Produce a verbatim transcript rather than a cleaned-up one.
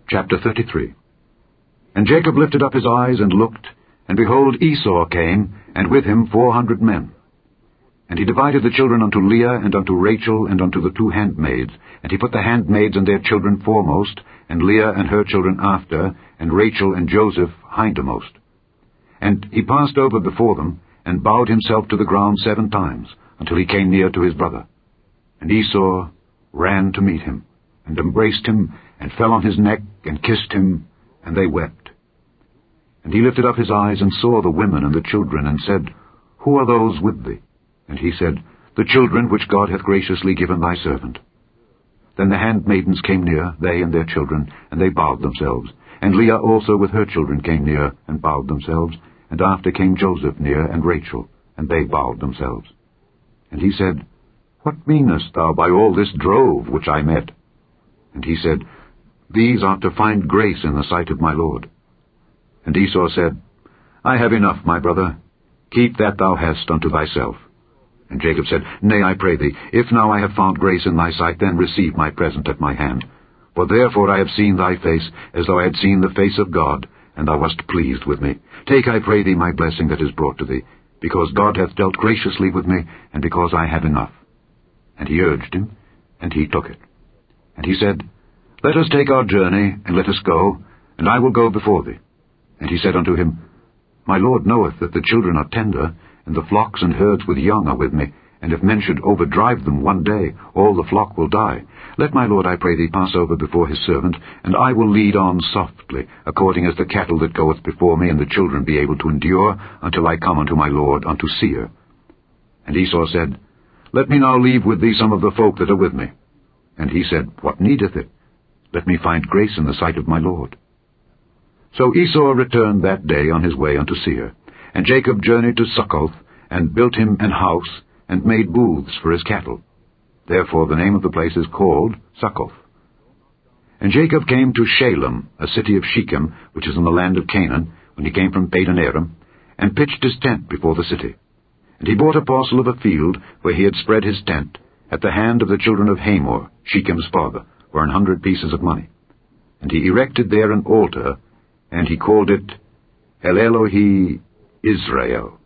Chapter thirty-three. And Jacob lifted up his eyes and looked, and behold, Esau came, and with him four hundred men. And he divided the children unto Leah, and unto Rachel, and unto the two handmaids. And he put the handmaids and their children foremost, and Leah and her children after, and Rachel and Joseph hindermost. And he passed over before them, and bowed himself to the ground seven times, until he came near to his brother. And Esau ran to meet him, and embraced him, and fell on his neck, and kissed him, and they wept. And he lifted up his eyes, and saw the women and the children, and said, Who are those with thee? And he said, The children which God hath graciously given thy servant. Then the handmaidens came near, they and their children, and they bowed themselves. And Leah also with her children came near, and bowed themselves. And after came Joseph near, and Rachel, and they bowed themselves. And he said, What meanest thou by all this drove which I met? And he said, These are to find grace in the sight of my Lord. And Esau said, I have enough, my brother. Keep that thou hast unto thyself. And Jacob said, Nay, I pray thee, if now I have found grace in thy sight, then receive my present at my hand. For therefore I have seen thy face, as though I had seen the face of God, and thou wast pleased with me. Take, I pray thee, my blessing that is brought to thee, because God hath dealt graciously with me, and because I have enough. And he urged him, and he took it. And he said, Let us take our journey, and let us go, and I will go before thee. And he said unto him, My Lord knoweth that the children are tender, and the flocks and herds with young are with me, and if men should overdrive them one day, all the flock will die. Let my Lord, I pray thee, pass over before his servant, and I will lead on softly, according as the cattle that goeth before me, and the children be able to endure, until I come unto my Lord, unto Seir. And Esau said, Let me now leave with thee some of the folk that are with me. And he said, What needeth it? Let me find grace in the sight of my Lord. So Esau returned that day on his way unto Seir. And Jacob journeyed to Succoth, and built him an house, and made booths for his cattle. Therefore the name of the place is called Succoth. And Jacob came to Shalem, a city of Shechem, which is in the land of Canaan, when he came from Padan Aram, and pitched his tent before the city. And he bought a parcel of a field, where he had spread his tent, at the hand of the children of Hamor, Shechem's father, for an hundred pieces of money. And he erected there an altar, and he called it El Elohe Israel.